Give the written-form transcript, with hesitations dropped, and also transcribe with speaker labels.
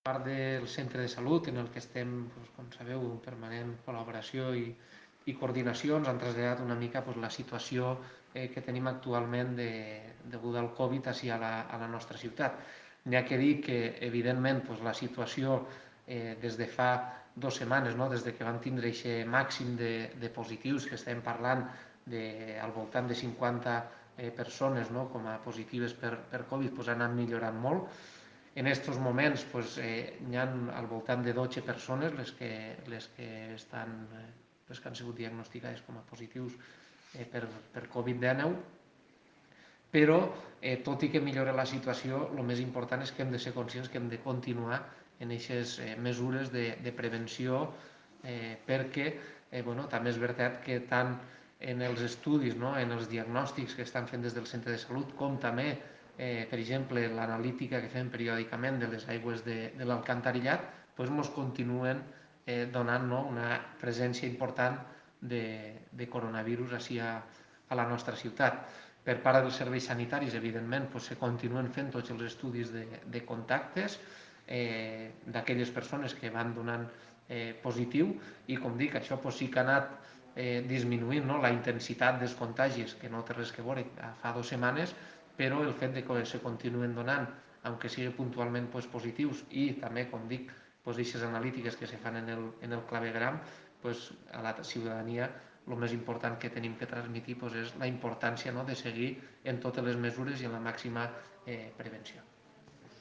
Speaker 1: part del centre de salut, en el que estem, com sabeu, en permanent col·laboració i coordinació, ens han traslladat una mica la situació que tenim actualment deguda al Covid a la nostra ciutat. N'hi ha que dir que, evidentment, la situació des de fa 2 setmanes, des de que vam tindre aquest màxim de positius, que estem parlant al voltant de 50 persones com a positives per Covid, ha anat millorant molt. En aquests moments hi ha al voltant de 12 persones les que han sigut diagnosticades com a positius per Covid-19, però tot i que millora la situació, el més important és que hem de ser conscients que hem de continuar en aquestes mesures de prevenció perquè també és veritat que tant en els estudis, en els diagnòstics que estan fent des del centre de salut, com també, per exemple, l'analítica que fem periòdicament de les aigües de l'alcantarillat, ens continuen donant una presència important de coronavirus ací a la nostra ciutat. Per part dels serveis sanitaris, evidentment, se continuen fent tots els estudis de contactes d'aquelles persones que van donant positiu i, com dic, això sí que ha anat disminuint la intensitat dels contagis, que no té res a veure fa 2 setmanes, però el fet que se continuen donant, aunque sigui puntualment positius, i també, com dic, aquestes analítiques que se fan en el clavegram, a la ciutadania el més important que tenim que transmetre és la importància de seguir en totes les mesures i en la màxima prevenció.